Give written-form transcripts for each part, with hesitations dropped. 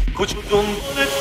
کجا دنبالت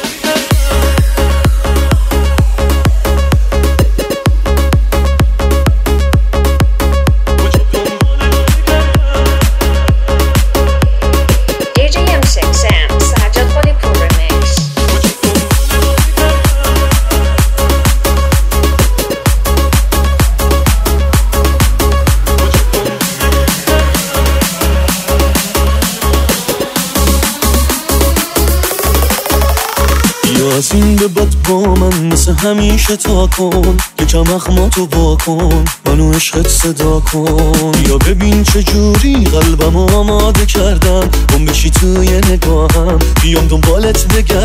از این به بعد با من مثل همیشه تا کن، یکم اخماتو با کن، منو عشقت صدا کن. یا ببین چجوری قلبمو آماده کردم، گم بشی توی نگاهم، بیام دنبالت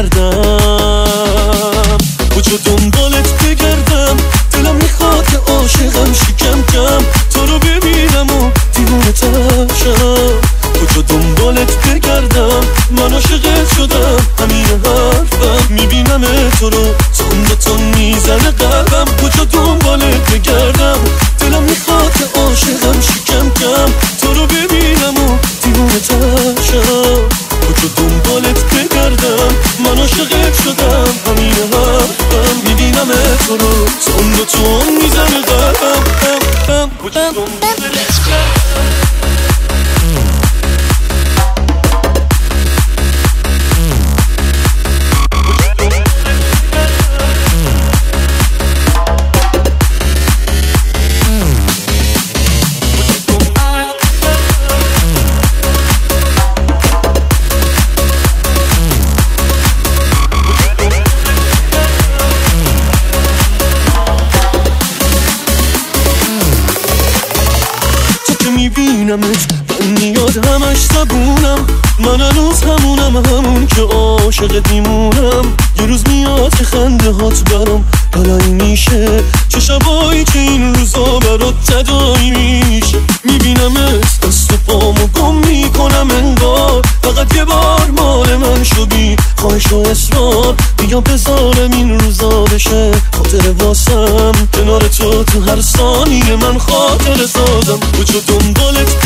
بگردم. کجا دنبالت بگردم، دلم میخواد که عاشقم شی کم کم، تو رو ببینم و دیوونه ترشم. کجا دنبالت بگردم، من عاشقت شدم، همین حرفم، میبینم تو رو تون میزنه قلبم. کجا دنبالت بگردم، دلم میخواد که عاشقم شی کم کم، تو رو ببینم و دیوونه ترشم. کجا دنبالت بگردم، من عاشقت شدم، همین حرفم، میبینم تو رو تون میزنه قلبم. کجا دنبالت بگردم. میبینمت من میاد همش زبونم، من هنوز همون که عاشقت میمونم. یه روز میاد که خنده هات برام بلایی میشه، چه شبایی که این روزا برات تدایی میشه. میبینمت دست و پامو گم میکنم انگار، فقط یه بار مال من شو بی خواهش و اصرار. بیا بذارم این روزا بشه خاطر واسم، کنار تو هر ثانیه من خاطر سازم. کجا دنبالت